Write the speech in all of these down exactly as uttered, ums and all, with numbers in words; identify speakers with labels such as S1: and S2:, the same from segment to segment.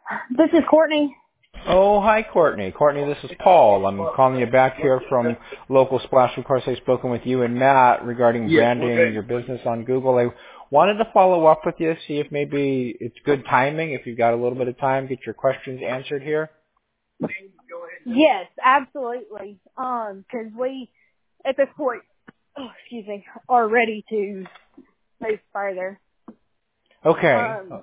S1: This is Courtney.
S2: Oh, hi, Courtney. Courtney, this is Paul. I'm calling you back here from Local Splash. Of course, I've spoken with you and Matt regarding branding your business on Google. I wanted to follow up with you, see if maybe it's good timing, if you've got a little bit of time, get your questions answered here.
S1: Yes, absolutely. Um, because we, at this point, oh, excuse me, are ready to move further.
S2: Okay.
S1: Um,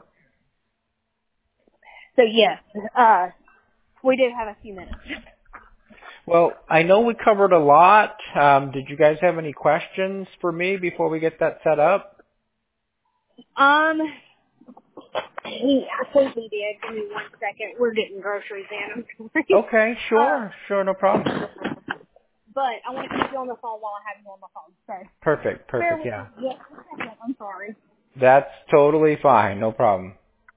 S1: so yes, uh, we do have a few minutes.
S2: Well, I know we covered a lot. Um, did you guys have any questions for me before we get that set up?
S1: Um, yeah, I think we did. Give me one second. We're getting groceries in. I'm sorry.
S2: Okay, sure,
S1: Uh,
S2: sure, no problem.
S1: but I want to keep you on the phone while I have you on the phone. So,
S2: Perfect,
S1: bear
S2: perfect,
S1: with me.
S2: yeah.
S1: Yes, one second. I'm sorry.
S2: That's totally fine, no problem.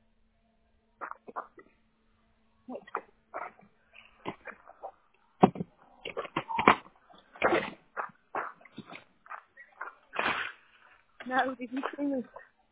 S1: No, did you see me?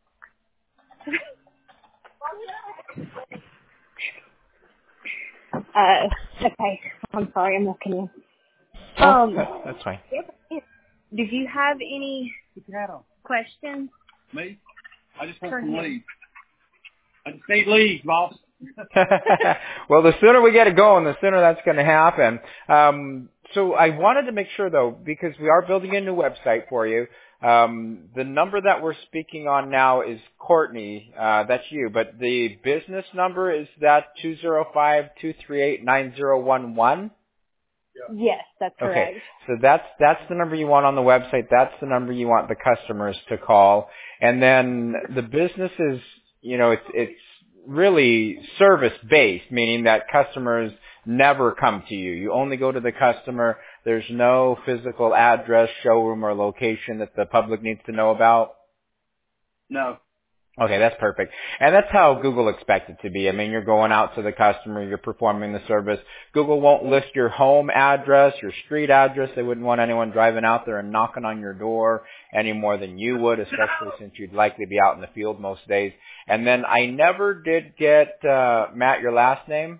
S1: Uh, okay. I'm sorry. I'm looking in.
S2: Oh,
S1: Um,
S2: that, that's fine.
S1: did you have any questions?
S3: Me? I just want some leads. I just need leads, boss.
S2: Well, the sooner we get it going, the sooner that's going to happen. Um, so I wanted to make sure, though, because we are building a new website for you. Um, the number that we're speaking on now is Courtney. Uh, that's you. But the business number, is that two zero five, two three eight, nine zero one one?
S1: Yes, that's correct.
S2: Okay, so that's that's the number you want on the website. That's the number you want the customers to call. And then the business is, you know, it's it's really service based, meaning that customers never come to you. You only go to the customer. There's no physical address, showroom, or location that the public needs to know about.
S3: No.
S2: Okay, that's perfect. And that's how Google expects it to be. I mean, you're going out to the customer, you're performing the service. Google won't list your home address, your street address. They wouldn't want anyone driving out there and knocking on your door any more than you would, especially since you'd likely be out in the field most days. And then I never did get, uh, Matt, your last name?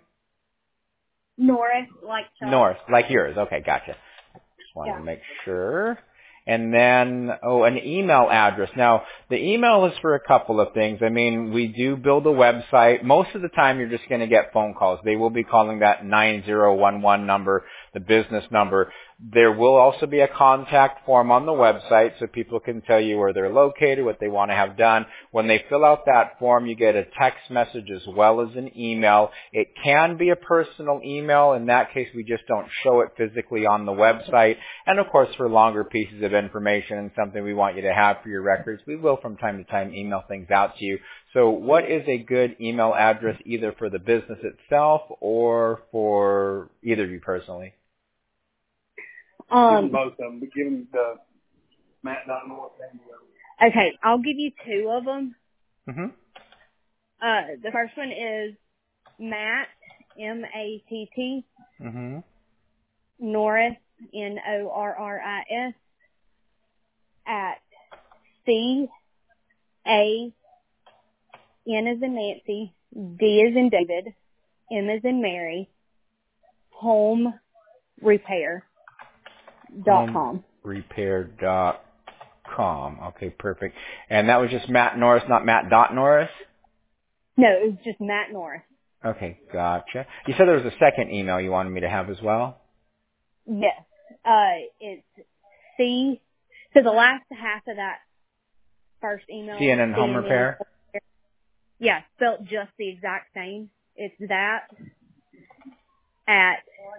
S1: Norris, like Chuck.
S2: North, like yours. Okay, gotcha. Just wanted
S1: Yeah.
S2: to make sure. And then, oh, an email address. Now, the email is for a couple of things. I mean, we do build a website. Most of the time, you're just going to get phone calls. They will be calling that nine zero one one number, the business number. There will also be a contact form on the website so people can tell you where they're located, what they want to have done. When they fill out that form, you get a text message as well as an email. It can be a personal email. In that case, we just don't show it physically on the website. And of course, for longer pieces of information and something we want you to have for your records, we will from time to time email things out to you. So what is a good email address either for the business itself or for either of you personally?
S1: Um,
S3: give them both of them, but give them the Matt dot North and the
S1: okay, I'll give you two of them.
S2: Mm-hmm.
S1: Uh, the first one is Matt, M A T T,
S2: Mm-hmm.
S1: Norris, N O R R I S, at C A N as in Nancy, D as in David, M as in Mary, home repair dot com.
S2: Repair dot com. Okay, perfect. And that was just Matt Norris, not Matt dot Norris?
S1: No, it was just Matt Norris.
S2: Okay, gotcha. You said there was a second email you wanted me to have as well?
S1: Yes. Uh, it's C. So the last half of that first email.
S2: C N N Home
S1: C N N
S2: Repair?
S1: Yeah, spelled just the exact same. It's that at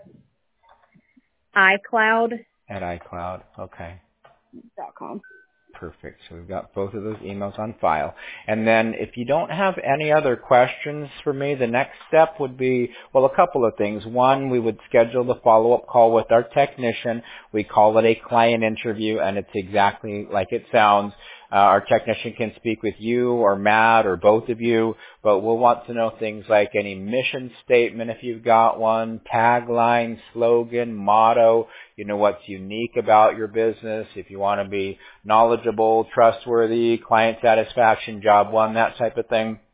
S1: iCloud
S2: At iCloud. Okay.
S1: dot com.
S2: Perfect. So we've got both of those emails on file. And then if you don't have any other questions for me, the next step would be, well, a couple of things. One, we would schedule the follow-up call with our technician. We call it a client interview, and it's exactly like it sounds. Uh, our technician can speak with you or Matt or both of you, but we'll want to know things like any mission statement if you've got one, tagline, slogan, motto, you know, what's unique about your business, if you want to be knowledgeable, trustworthy, client satisfaction, job one, that type of thing.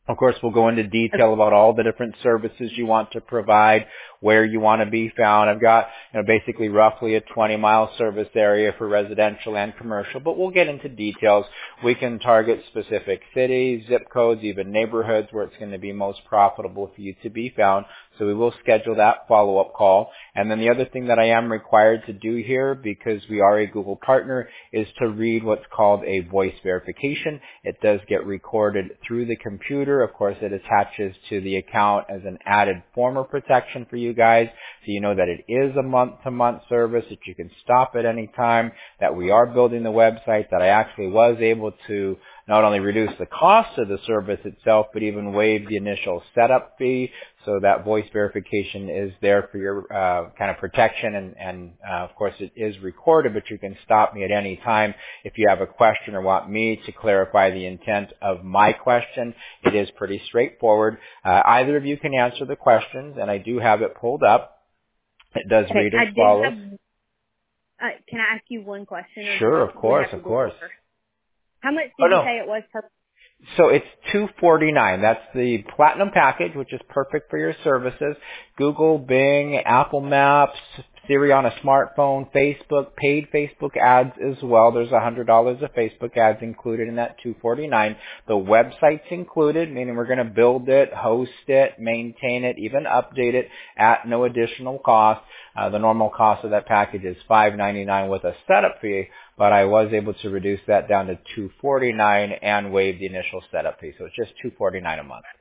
S2: Of course, we'll go into detail about all the different services you want to provide, where you want to be found. I've got, you know, basically roughly a twenty mile service area for residential and commercial, but we'll get into details. We can target specific cities, zip codes, even neighborhoods where it's going to be most profitable for you to be found. So we will schedule that follow-up call. And then the other thing that I am required to do here, because we are a Google partner, is to read what's called a voice verification. It does get recorded through the computer. Of course, it attaches to the account as an added form of protection for you guys, so you know that it is a month-to-month service, that you can stop at any time, that we are building the website, that I actually was able to not only reduce the cost of the service itself, but even waive the initial setup fee, so that voice verification is there for your uh, kind of protection, and, and uh, of course it is recorded, but you can stop me at any time if you have a question or want me to clarify the intent of my question. It is pretty straightforward. Uh, either of you can answer the questions, and I do have it pulled up. It does
S1: Okay,
S2: read
S1: I
S2: as
S1: do
S2: follows.
S1: have, uh, can I ask you one question? Or
S2: Sure,
S1: do
S2: of
S1: we
S2: course,
S1: have to
S2: of
S1: go
S2: course.
S1: over? How much did
S2: Oh,
S1: you
S2: no.
S1: say it was per?
S2: So it's two forty-nine. That's the Platinum package, which is perfect for your services. Google, Bing, Apple Maps, Siri on a smartphone, Facebook, paid Facebook ads as well. There's one hundred dollars of Facebook ads included in that two forty-nine. The website's included, meaning we're going to build it, host it, maintain it, even update it at no additional cost. Uh, the normal cost of that package is five ninety-nine with a setup fee, but I was able to reduce that down to two forty-nine and waive the initial setup fee. So it's just two forty-nine a month.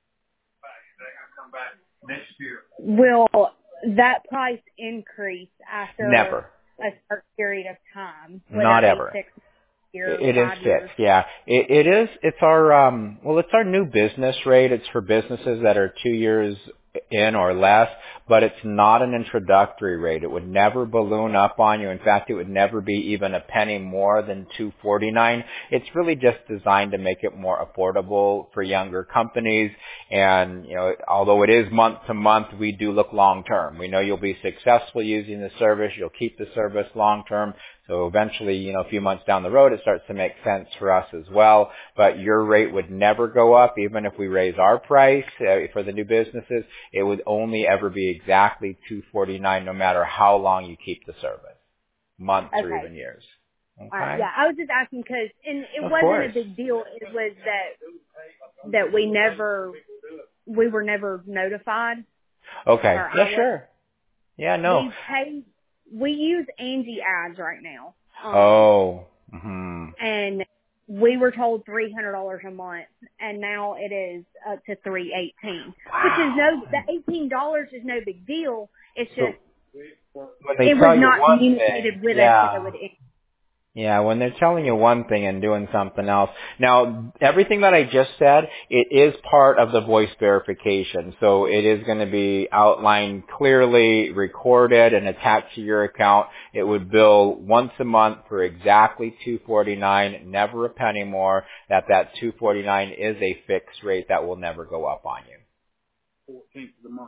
S1: Will that price increase after
S2: Never.
S1: a certain period of time? Would
S2: Not
S1: that be
S2: ever.
S1: Six years,
S2: It is
S1: five years?
S2: fixed, yeah. It, it is, it's our, um, well, it's our new business rate. It's for businesses that are two years in or less, but it's not an introductory rate. It would never balloon up on you. In fact, it would never be even a penny more than two forty-nine. It's really just designed to make it more affordable for younger companies. And, you know, although it is month to month, we do look long term. We know you'll be successful using the service. You'll keep the service long term. So eventually, you know, a few months down the road, it starts to make sense for us as well. But your rate would never go up, even if we raise our price uh, for the new businesses. It would only ever be exactly two forty-nine, no matter how long you keep the service, months
S1: Okay.
S2: or even years. Okay.
S1: All right, yeah, I was just asking because, and it
S2: Of
S1: wasn't
S2: course.
S1: a big deal. It was that that we never, we were never notified.
S2: Okay.
S1: Or
S2: Yeah,
S1: I
S2: sure. Yeah, no.
S1: We pay. We use Angie ads right now. Um,
S2: Oh. Hmm.
S1: And we were told three hundred dollars a month, and now it is up to three eighteen.
S2: Wow.
S1: Which is no, the eighteen dollars is no big deal. It's
S2: So
S1: just
S2: when they
S1: it
S2: tell
S1: was
S2: you
S1: not
S2: one
S1: communicated
S2: thing,
S1: with
S2: yeah.
S1: us that it would.
S2: Yeah, when they're telling you one thing and doing something else. Now, everything that I just said, it is part of the voice verification. So it is going to be outlined clearly, recorded, and attached to your account. It would bill once a month for exactly two forty-nine, never a penny more. That that two forty-nine is a fixed rate that will never go up on you.
S3: fourteenth of the month.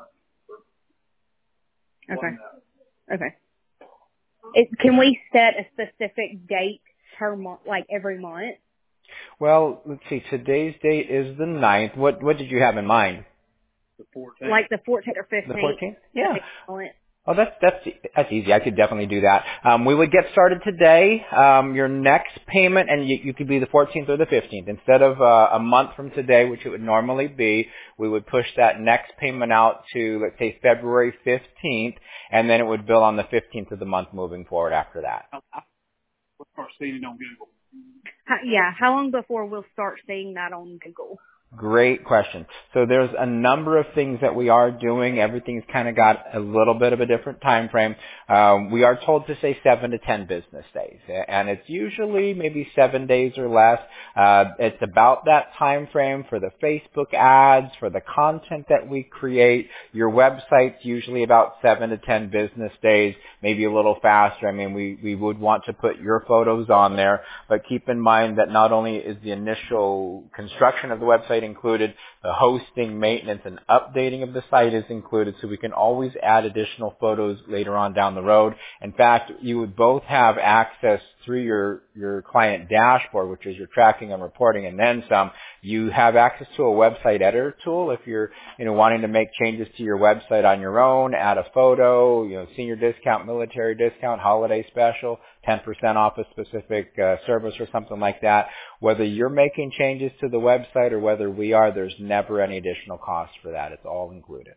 S1: Okay. Okay. It, can we set a specific date per month, like every month?
S2: Well, let's see. Today's date is the ninth. What what did you have in mind?
S3: The fourteenth.
S1: Like the fourteenth or fifteenth?
S2: The fourteenth? Yeah.
S1: Excellent.
S2: Oh, that's that's that's easy. I could definitely do that. Um, we would get started today. Um, your next payment, and you, you could be the fourteenth or the fifteenth. Instead of uh, a month from today, which it would normally be, we would push that next payment out to, let's say, February fifteenth, and then it would bill on the fifteenth of the month moving forward after that.
S3: We'll start seeing it on Google.
S1: How, yeah. How long before we'll start seeing that on Google?
S2: Great question. So there's a number of things that we are doing. Everything's kind of got a little bit of a different time frame. Um, we are told to say seven to ten business days, and it's usually maybe seven days or less. Uh, it's about that time frame for the Facebook ads, for the content that we create. Your website's usually about seven to ten business days, maybe a little faster. I mean, we, we would want to put your photos on there, but keep in mind that not only is the initial construction of the website included, The hosting, maintenance, and updating of the site is included, so we can always add additional photos later on down the road. In fact, you would both have access through your, your client dashboard, which is your tracking and reporting, and then some. You have access to a website editor tool if you're, you know, wanting to make changes to your website on your own, add a photo, you know, senior discount, military discount, holiday special, ten percent off a specific uh, service or something like that. Whether you're making changes to the website or whether we are, there's never any additional cost for that. It's all included.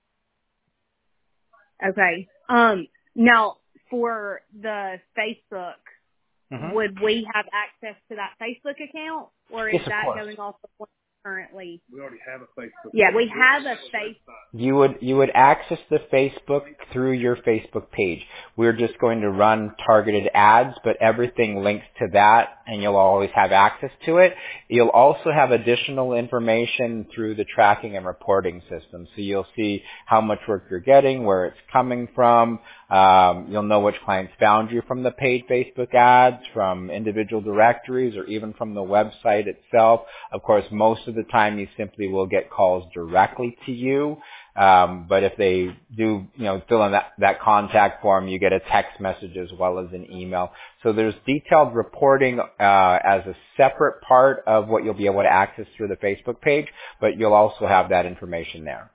S1: Okay. Um, now, for the Facebook, mm-hmm. would we have access to that Facebook account, or is
S2: yes,
S1: that
S2: course.
S1: going off of what currently?
S3: We already have a Facebook.
S1: Yeah, we have a Facebook.
S2: You would you would access the Facebook through your Facebook page. We're just going to run targeted ads, but everything links to that, and you'll always have access to it. You'll also have additional information through the tracking and reporting system. So you'll see how much work you're getting, where it's coming from. Um, you'll know which clients found you from the paid Facebook ads, from individual directories, or even from the website itself. Of course, most of the time you simply will get calls directly to you. Um, but if they do, you know, fill in that, that contact form, you get a text message as well as an email. So there's detailed reporting uh, as a separate part of what you'll be able to access through the Facebook page, but you'll also have that information there.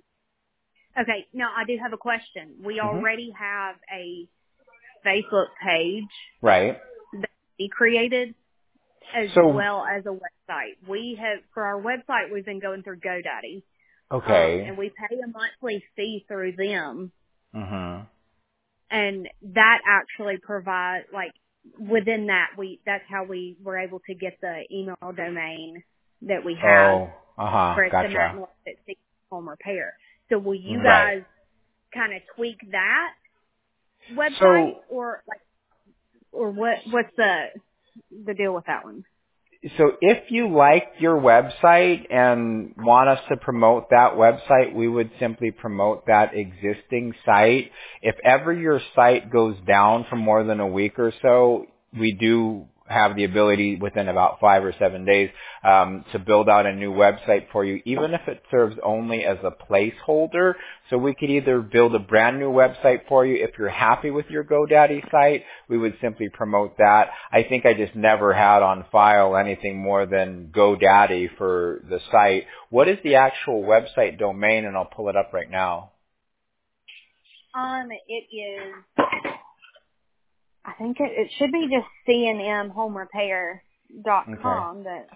S1: Okay, now I do have a question. We
S2: Mm-hmm.
S1: already have a Facebook page
S2: right.
S1: that we created as
S2: so,
S1: well as a website. We have, for our website, we've been going through GoDaddy.
S2: Okay.
S1: Um, and we pay a monthly fee through them.
S2: Mm-hmm.
S1: And that actually provides, like, within that, we that's how we were able to get the email domain that we have
S2: oh, uh-huh.
S1: for
S2: gotcha.
S1: the Matt at Home Repair. So will you
S2: right.
S1: guys kind of tweak that website,
S2: so,
S1: or like, or what? What's the the deal with that one?
S2: So if you like your website and want us to promote that website, we would simply promote that existing site. If ever your site goes down for more than a week or so, we do have the ability within about five or seven days um, to build out a new website for you, even if it serves only as a placeholder. So we could either build a brand new website for you. If you're happy with your GoDaddy site, we would simply promote that. I think I just never had on file anything more than GoDaddy for the site. What is the actual website domain? And I'll pull it up right now.
S1: Um, it is, I think it, it should be just C N M home repair dot com. Okay. That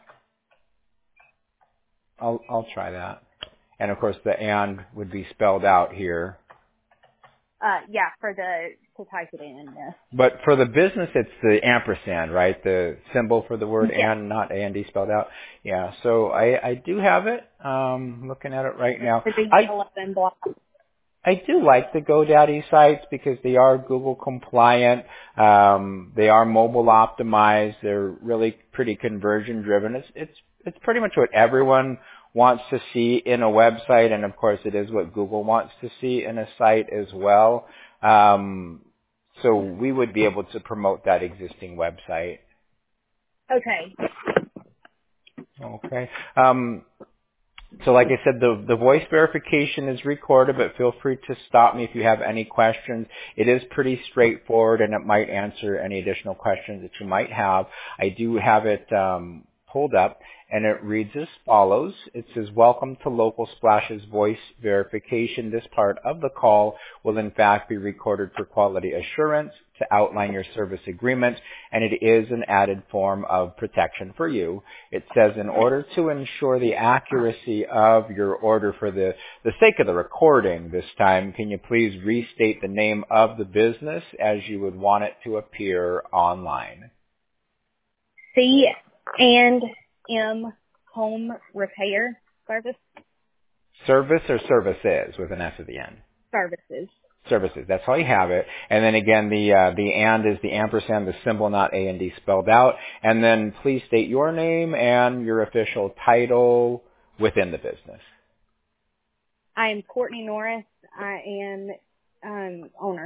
S2: I'll I'll try that. And of course, the and would be spelled out here.
S1: Uh, yeah, for the to type it in. Yes.
S2: But for the business, it's the ampersand, right? The symbol for the word
S1: yeah.
S2: and, not A and D spelled out. Yeah. So I I do have it. Um, looking at it right now. I, I do like the GoDaddy sites because they are Google compliant. Um, they are mobile optimized. They're really pretty conversion driven. It's it's it's pretty much what everyone wants to see in a website, and of course, it is what Google wants to see in a site as well. Um, so we would be able to promote that existing website.
S1: Okay.
S2: Okay. Um, So like I said, the, the voice verification is recorded, but feel free to stop me if you have any questions. It is pretty straightforward, and it might answer any additional questions that you might have. I do have it um, pulled up, and it reads as follows. It says, welcome to Local Splash's voice verification. This part of the call will in fact be recorded for quality assurance to outline your service agreement, and it is an added form of protection for you. It says, in order to ensure the accuracy of your order for the, the sake of the recording this time, can you please restate the name of the business as you would want it to appear online?
S1: C and M Home Repair Service.
S2: Service or services with an S at the end?
S1: Services.
S2: Services. That's how you have it. And then again, the uh, the and is the ampersand, the symbol, not A and D spelled out. And then please state your name and your official title within the business.
S1: I am Courtney Norris. I am um, owner.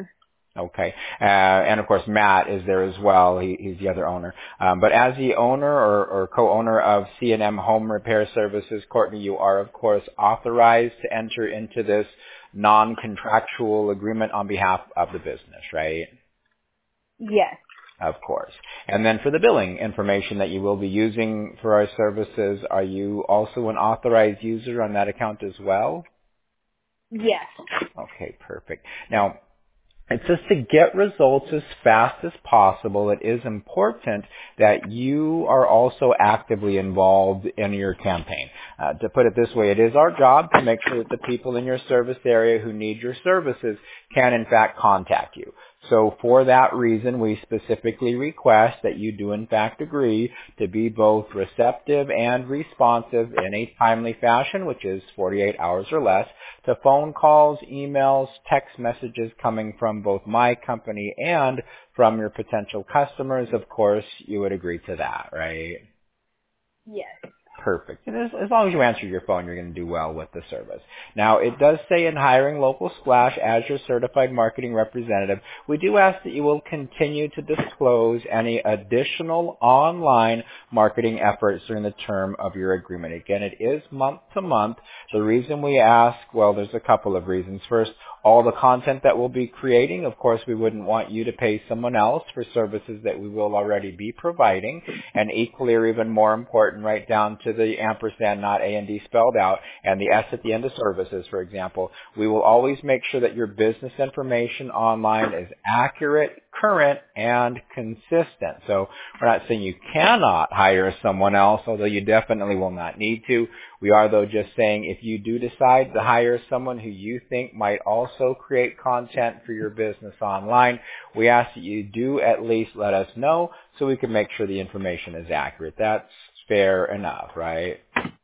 S2: Okay. Uh, and of course, Matt is there as well. He, he's the other owner. Um, but as the owner or, or co-owner of C and M Home Repair Services, Courtney, you are, of course, authorized to enter into this non-contractual agreement on behalf of the business, right?
S1: Yes.
S2: Of course. And then for the billing information that you will be using for our services, are you also an authorized user on that account as well?
S1: Yes.
S2: Okay, perfect. Now, it says to get results as fast as possible, it is important that you are also actively involved in your campaign. Uh, to put it this way, it is our job to make sure that the people in your service area who need your services can in fact contact you. So for that reason, we specifically request that you do in fact agree to be both receptive and responsive in a timely fashion, which is forty-eight hours or less, to phone calls, emails, text messages coming from both my company and from your potential customers. Of course, you would agree to that, right?
S1: Yes.
S2: Perfect. And as, as long as you answer your phone, you're going to do well with the service. Now, it does say in hiring Local Splash as your certified marketing representative, we do ask that you will continue to disclose any additional online marketing efforts during the term of your agreement. Again, it is month to month. The reason we ask, well, there's a couple of reasons. First, all the content that we'll be creating, of course, we wouldn't want you to pay someone else for services that we will already be providing. And equally or even more important, right down to the ampersand, not A and D spelled out, and the S at the end of services, for example, we will always make sure that your business information online is accurate, current, and consistent. So we're not saying you cannot hire someone else, although you definitely will not need to. We are, though, just saying if you do decide to hire someone who you think might also create content for your business online, we ask that you do at least let us know so we can make sure the information is accurate. That's fair enough, right?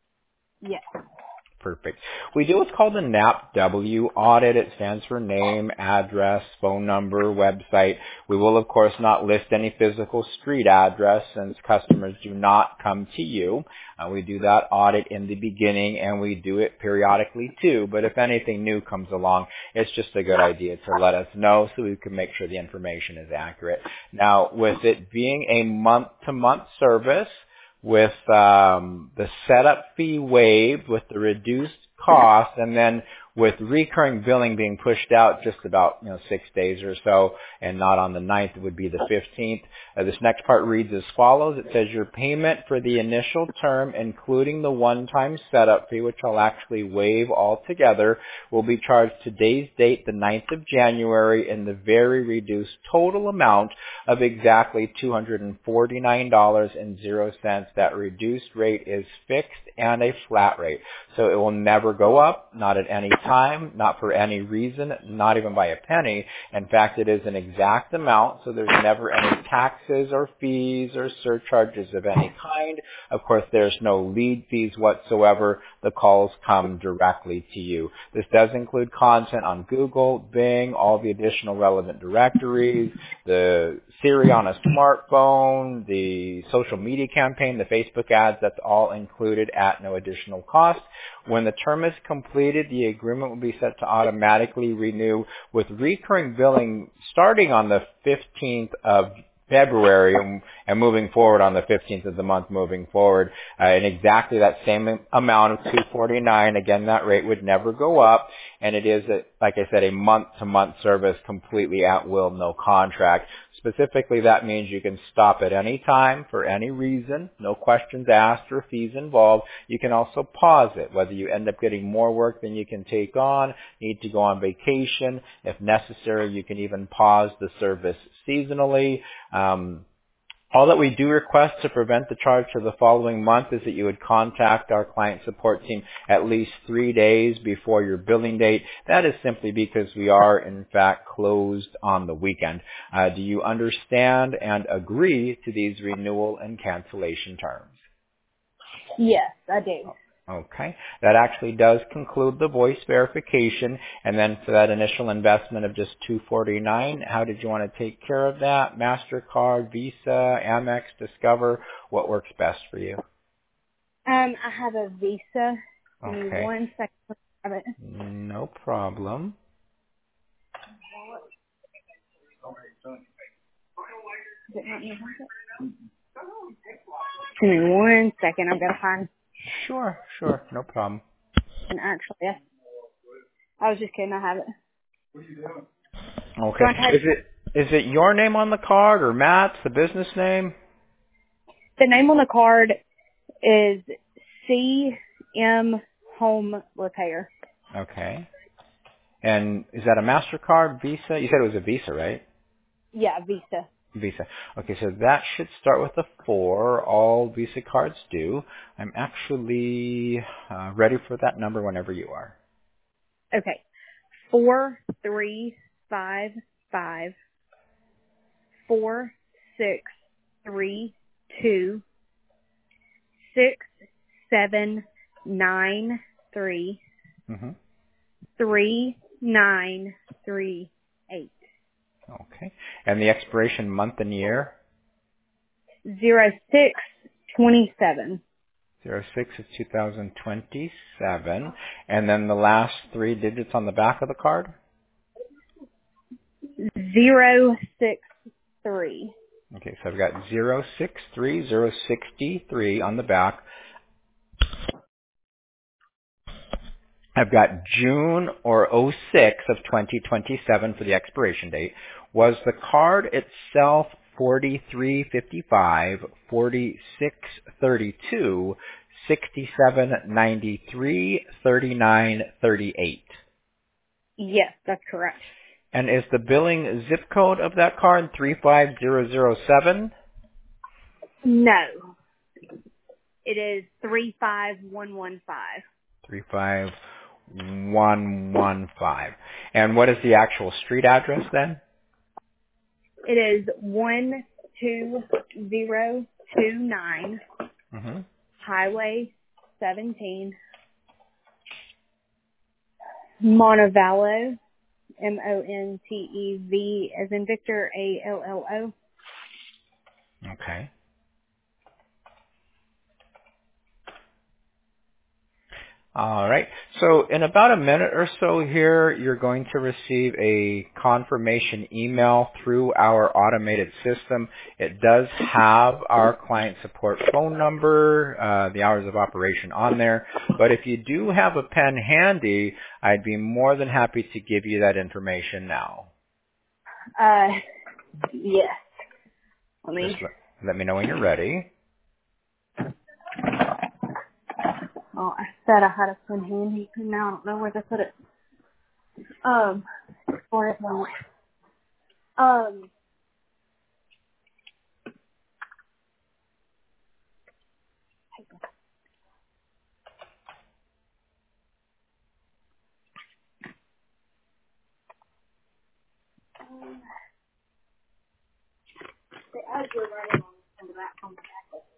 S1: Yes.
S2: Perfect. We do what's called a N A P W audit. It stands for name, address, phone number, website. We will, of course, not list any physical street address since customers do not come to you. Uh, we do that audit in the beginning, and we do it periodically too. But if anything new comes along, it's just a good idea to let us know so we can make sure the information is accurate. Now, with it being a month-to-month service, with um, the setup fee waived, with the reduced cost, and then with recurring billing being pushed out just about, you know, six days or so, and not on the ninth, it would be the fifteenth. Uh, this next part reads as follows. It says your payment for the initial term, including the one-time setup fee, which I'll actually waive altogether, will be charged today's date, the ninth of January, in the very reduced total amount of exactly two hundred forty-nine dollars and zero cents. That reduced rate is fixed and a flat rate. So it will never go up, not at any time, not for any reason, not even by a penny. In fact, it is an exact amount, so there's never any taxes or fees or surcharges of any kind. Of course, there's no lead fees whatsoever. The calls come directly to you. This does include content on Google, Bing, all the additional relevant directories, the Siri on a smartphone, the social media campaign, the Facebook ads, that's all included at no additional cost. When the term is completed, the agreement will be set to automatically renew with recurring billing starting on the fifteenth of February and, and moving forward on the fifteenth of the month moving forward, uh, in exactly that same amount of two hundred forty-nine dollars. Again, that rate would never go up, and it is, a, like I said, a month-to-month service completely at will, no contract. Specifically, that means you can stop at any time for any reason, no questions asked or fees involved. You can also pause it, whether you end up getting more work than you can take on, need to go on vacation. If necessary, you can even pause the service seasonally. Um, all that we do request to prevent the charge for the following month is that you would contact our client support team at least three days before your billing date. That is simply because we are, in fact, closed on the weekend. Uh, do you understand and agree to these renewal and cancellation terms?
S1: Yes, I do.
S2: Okay. That actually does conclude the voice verification. And then for that initial investment of just two hundred forty-nine dollars, how did you want to take care of that? MasterCard, Visa, Amex, Discover? What works best for you?
S1: Um, I have a Visa. Give me
S2: Okay.
S1: one second to grab it.
S2: No problem.
S1: Is it not in your pocket? Give me one second. I've got to find.
S2: Sure, sure, no problem.
S1: And actually, yeah. I was just kidding. I have it.
S2: Okay. Is it is it your name on the card or Matt's, the business name?
S1: The name on the card is C M Home Repair.
S2: Okay. And is that a MasterCard, Visa? You said it was a Visa, right?
S1: Yeah, Visa.
S2: Visa. Okay, so that should start with a four. All Visa cards do. I'm actually uh, ready for that number whenever you are.
S1: Okay. Four, three, five, five, four, six, three, two, six, seven, nine, three,
S2: Mm-hmm.
S1: three, nine, three, eight.
S2: Okay. And the expiration month and year?
S1: Zero six twenty seven.
S2: zero six of two thousand twenty-seven. And then the last three digits on the back of the card?
S1: Zero six three.
S2: Okay, so I've got zero six three, zero sixty-three on the back. I've got June or oh six of twenty twenty-seven for the expiration date. Was the card itself forty-three fifty-five, forty-six thirty-two, sixty-seven ninety-three, thirty-nine thirty-eight?
S1: Yes, that's correct.
S2: And is the billing zip code of that card three five zero zero seven?
S1: No. It is three five one one five.
S2: three five one one five. And what is the actual street address then?
S1: It is one two zero two nine
S2: Mm-hmm.
S1: Highway seventeen, Montevallo, M O N T E V as in Victor, A L L O.
S2: Okay. All right. So in about a minute or so here, you're going to receive a confirmation email through our automated system. It does have our client support phone number, uh, the hours of operation on there. But if you do have a pen handy, I'd be more than happy to give you that information now.
S1: Uh, yes. Let me.
S2: Just let, let me know when you're ready.
S1: Oh, I said I had a pen handy, and now I don't know where to put it. Um, for it moment. Um. As you're writing on the back on the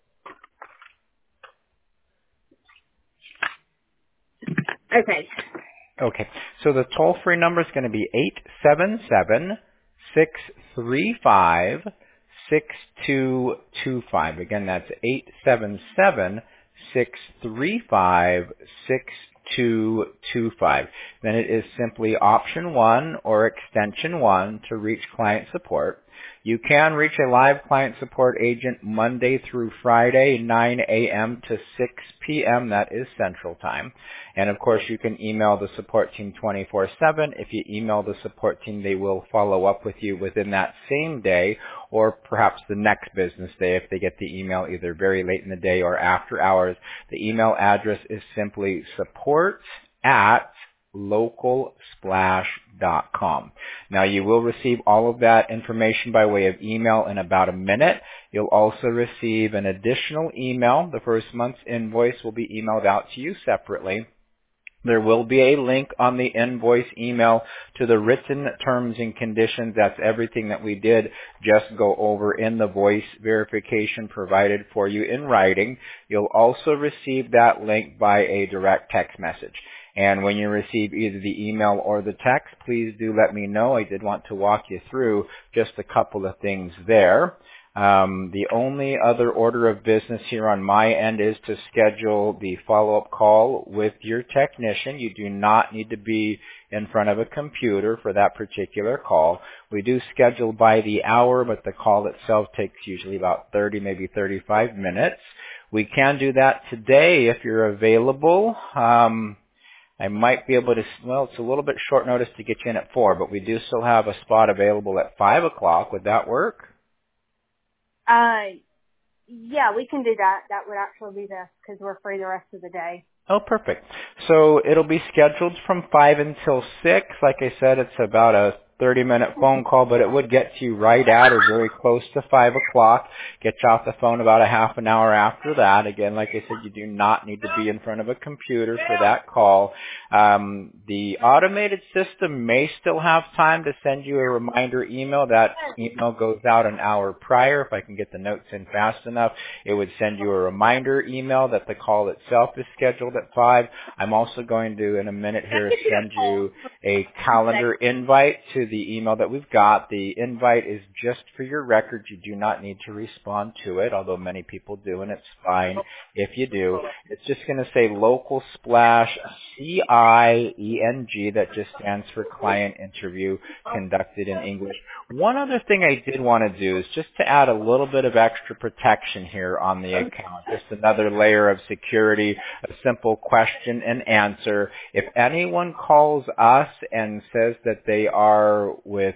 S1: back. Okay.
S2: Okay. So the toll-free number is going to be eight seven seven, six three five, six two two five. Again, that's eight seven seven, six three five, six two two five. Then it is simply option one or extension one to reach client support. You can reach a live client support agent Monday through Friday, nine a.m. to six p.m. That is Central Time. And of course, you can email the support team twenty-four seven. If you email the support team, they will follow up with you within that same day or perhaps the next business day if they get the email either very late in the day or after hours. The email address is simply support at local splash dot com. Now you will receive all of that information by way of email in about a minute. You'll also receive an additional email. The first month's invoice will be emailed out to you separately. There will be a link on the invoice email to the written terms and conditions. That's everything that we did just go over in the voice verification provided for you in writing. You'll also receive that link by a direct text message. And when you receive either the email or the text, please do let me know. I did want to walk you through just a couple of things there. Um, the only other order of business here on my end is to schedule the follow-up call with your technician. You do not need to be in front of a computer for that particular call. We do schedule by the hour, but the call itself takes usually about thirty, maybe thirty-five minutes. We can do that today if you're available. Um, I might be able to, well, it's a little bit short notice to get you in at four, but we do still have a spot available at five o'clock. Would that work?
S1: Uh, yeah, we can do that. That would actually be best because we're free the rest of the day.
S2: Oh, perfect. So it'll be scheduled from five until six. Like I said, it's about a thirty-minute phone call, but it would get to you right at or very close to five o'clock. Get you off the phone about a half an hour after that. Again, like I said, you do not need to be in front of a computer for that call. Um, the automated system may still have time to send you a reminder email. That email goes out an hour prior. If I can get the notes in fast enough, it would send you a reminder email that the call itself is scheduled at five. I'm also going to, in a minute here, send you a calendar invite to the email that we've got. The invite is just for your records. You do not need to respond to it, although many people do, and it's fine if you do. It's just going to say Local Splash C I E N G. That just stands for Client Interview Conducted in English. One other thing I did want to do is just to add a little bit of extra protection here on the account, just another layer of security, a simple question and answer. If anyone calls us and says that they are with,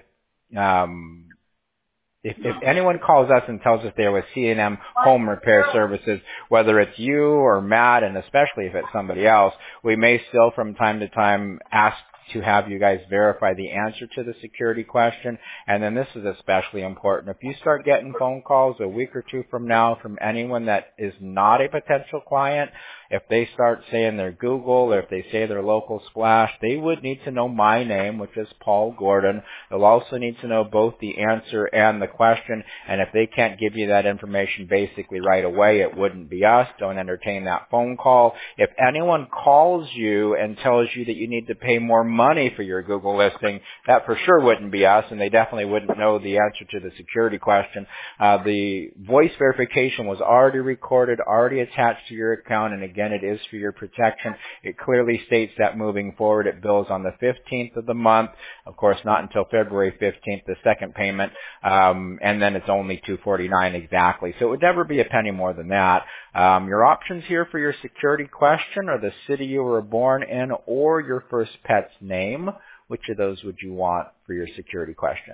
S2: um, if, if anyone calls us and tells us they're with C and M Home Repair Services, whether it's you or Matt, and especially if it's somebody else, we may still from time to time ask to have you guys verify the answer to the security question. And then this is especially important. If you start getting phone calls a week or two from now from anyone that is not a potential client, if they start saying they're Google or if they say they're Local Splash, they would need to know my name, which is Paul Gordon. They'll also need to know both the answer and the question. And if they can't give you that information basically right away, it wouldn't be us. Don't entertain that phone call. If anyone calls you and tells you that you need to pay more money for your Google listing, that for sure wouldn't be us, and they definitely wouldn't know the answer to the security question. Uh, the voice verification was already recorded, already attached to your account, and again, it is for your protection. It clearly states that moving forward, it bills on the fifteenth of the month. Of course, not until February fifteenth, the second payment, um, and then it's only two forty-nine exactly. So it would never be a penny more than that. Um, your options here for your security question are the city you were born in or your first pet's name. Which of those would you want for your security question?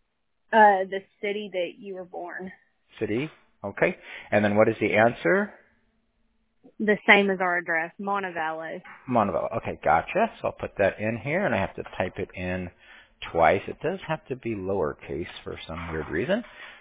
S1: Uh, the city that you were born.
S2: City, okay. And then what is the answer?
S1: The same as our address, Montevallo.
S2: Montevallo, okay, gotcha. So I'll put that in here, and I have to type it in twice. It does have to be lowercase for some weird reason.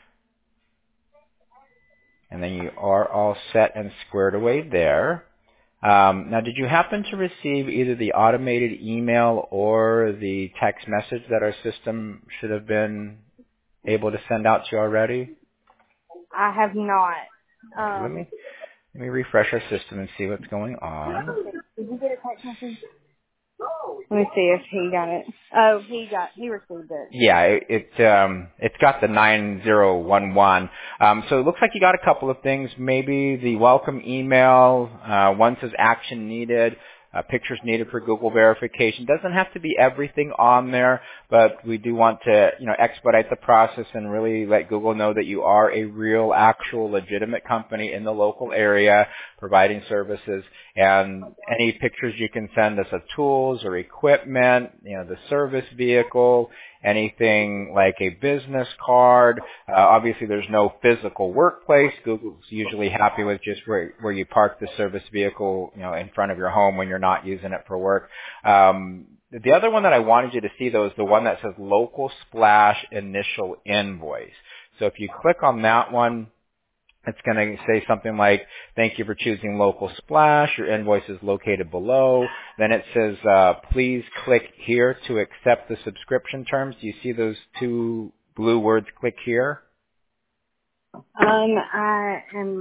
S2: And then you are all set and squared away there. Um, now, did you happen to receive either the automated email or the text message that our system should have been able to send out to you already?
S1: I have not. Um,
S2: let me let me refresh our system and see what's going on.
S1: Did you get a text message? Let me see if he got it. Oh, he got, he received it.
S2: Yeah, it, it um it's got the nine zero one one. Um so it looks like you got a couple of things. Maybe the welcome email, uh one says action needed, uh, pictures needed for Google verification. Doesn't have to be everything on there, but we do want to, you know, expedite the process and really let Google know that you are a real, actual, legitimate company in the local area providing services. And any pictures you can send us of tools or equipment, you know, the service vehicle, anything like a business card. Uh, obviously, there's no physical workplace. Google's usually happy with just where, where you park the service vehicle, you know, in front of your home when you're not using it for work. Um, the other one that I wanted you to see, though, is the one that says Local Splash Initial Invoice. So if you click on that one, it's going to say something like, thank you for choosing Local Splash. Your invoice is located below. Then it says, uh, please click here to accept the subscription terms. Do you see those two blue words, click here?
S1: Um, I am,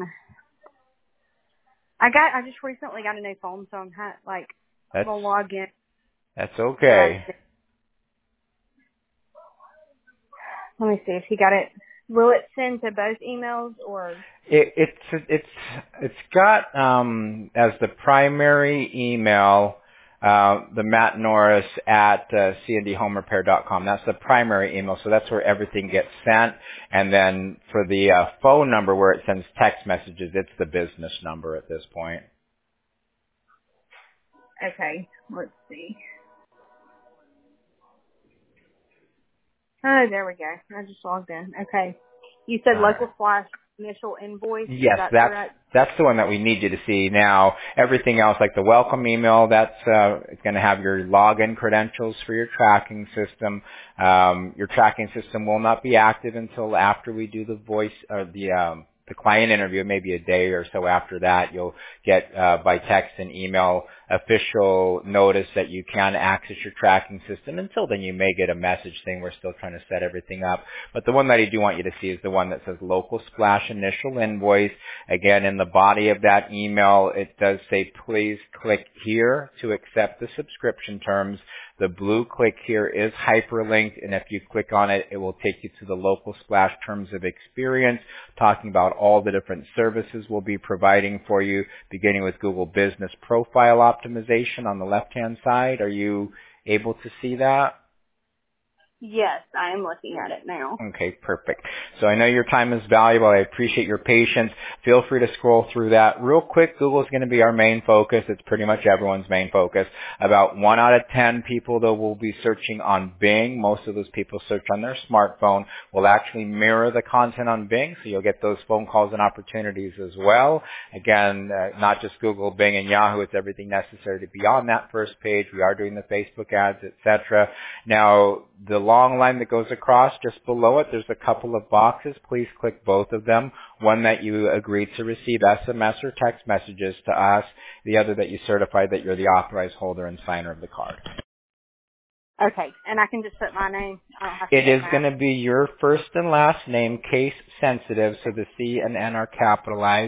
S1: I got, I just recently got a new phone, so I'm ha- like,
S2: That's,
S1: going to log in.
S2: That's okay.
S1: Let me see if he got it. will it send to both emails or?
S2: It, it's it's it's got um, as the primary email uh, the Matt Norris at uh, c and d home repair dot com. That's the primary email, so that's where everything gets sent. And then for the uh, phone number where it sends text messages, it's the business number at this point.
S1: Okay, let's see. Oh, there we go. I just logged in. Okay. You said
S2: All
S1: local
S2: right.
S1: slash initial invoice.
S2: Yes,
S1: Is that
S2: that's
S1: correct?
S2: that's the one that we need you to see now. Everything else, like the welcome email, that's uh, it's going to have your login credentials for your tracking system. Um, your tracking system will not be active until after we do the voice or the um, the client interview, maybe a day or so after that. You'll get uh, by text and email official notice that you can access your tracking system. Until then, you may get a message saying we're still trying to set everything up. But the one that I do want you to see is the one that says local splash initial invoice. Again, in the body of that email, it does say please click here to accept the subscription terms. The blue click here is hyperlinked, and if you click on it, it will take you to the local splash terms of experience, talking about all the different services we'll be providing for you, beginning with Google Business Profile Optimization on the left-hand side. Are you able to see that?
S1: Yes, I am looking at it now.
S2: Okay, perfect. So I know your time is valuable. I appreciate your patience. Feel free to scroll through that. Real quick, Google is going to be our main focus. It's pretty much everyone's main focus. About one out of ten people, though, will be searching on Bing. Most of those people search on their smartphone. We'll actually mirror the content on Bing, so you'll get those phone calls and opportunities as well. Again, uh, not just Google, Bing, and Yahoo. It's everything necessary to be on that first page. We are doing the Facebook ads, et cetera. Now, the long line that goes across just below it, there's a couple of boxes. Please click both of them. One that you agree to receive S M S or text messages to us. The other that you certify that you're the authorized holder and signer of the card.
S1: Okay, and I can just put my name. I don't have to
S2: It is
S1: my-
S2: going to be your first and last name, case sensitive, so the C and N are capitalized.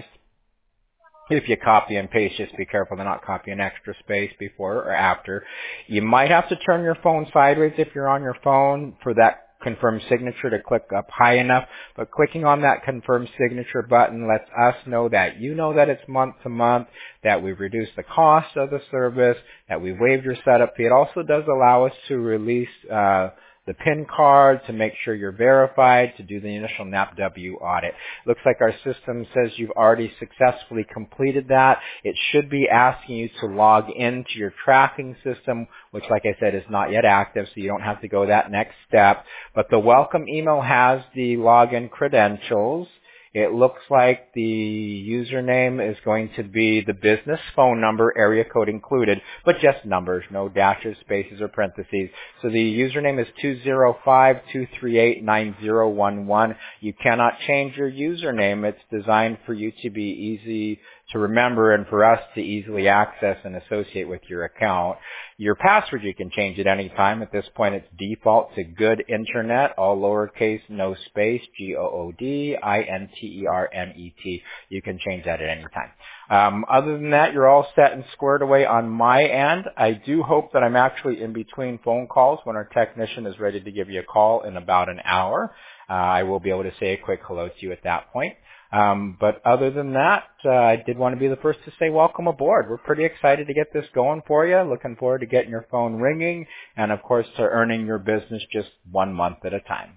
S2: If you copy and paste, just be careful to not copy an extra space before or after. You might have to turn your phone sideways if you're on your phone for that confirm signature to click up high enough, but clicking on that confirm signature button lets us know that you know that it's month to month, that we've reduced the cost of the service, that we waived your setup fee. It also does allow us to release uh, the PIN card to make sure you're verified, to do the initial N A P W audit. Looks like our system says you've already successfully completed that. It should be asking you to log into your tracking system, which, like I said, is not yet active, so you don't have to go that next step. But the welcome email has the login credentials. It looks like the username is going to be the business phone number, area code included, but just numbers, no dashes, spaces, or parentheses. So the username is two zero five, two three eight, nine zero one one. You cannot change your username. It's designed for you to be easy to remember and for us to easily access and associate with your account. Your password you can change at any time. At this point, it's default to Good Internet, all lowercase, no space, G O O D I N T E R N E T. You can change that at any time. Um, other than that, you're all set and squared away on my end. I do hope that I'm actually in between phone calls when our technician is ready to give you a call in about an hour. Uh, I will be able to say a quick hello to you at that point. Um, but other than that, uh, I did want to be the first to say welcome aboard. We're pretty excited to get this going for you. Looking forward to getting your phone ringing and, of course, to earning your business just one month at a time.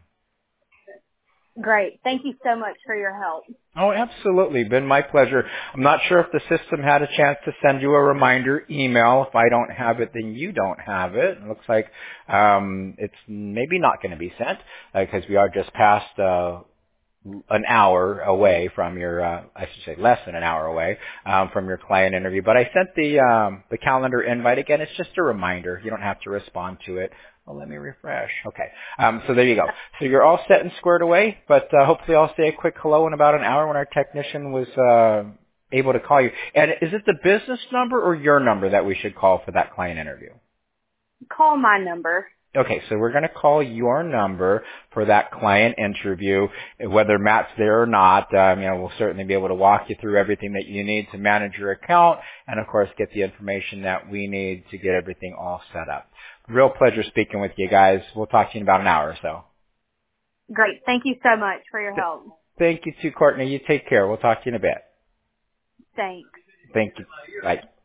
S1: Great. Thank you so much for your help.
S2: Oh, absolutely. Been my pleasure. I'm not sure if the system had a chance to send you a reminder email. If I don't have it, then you don't have it. It looks like um, it's maybe not going to be sent because uh, we are just past uh an hour away from your, uh, I should say less than an hour away, um, from your client interview. But I sent the, um, the calendar invite again. It's just a reminder. You don't have to respond to it. Well, let me refresh. Okay. Um, so there you go. So you're all set and squared away, but, uh, hopefully I'll say a quick hello in about an hour when our technician was, uh, able to call you. And is it the business number or your number that we should call for that client interview?
S1: Call my number.
S2: Okay, so we're going to call your number for that client interview, whether Matt's there or not. Um, you know, we'll certainly be able to walk you through everything that you need to manage your account, and of course, get the information that we need to get everything all set up. Real pleasure speaking with you guys. We'll talk to you in about an hour or so.
S1: Great. Thank you so much for your help.
S2: Thank you too, Courtney. You take care. We'll talk to you in a bit.
S1: Thanks.
S2: Thank you. Bye.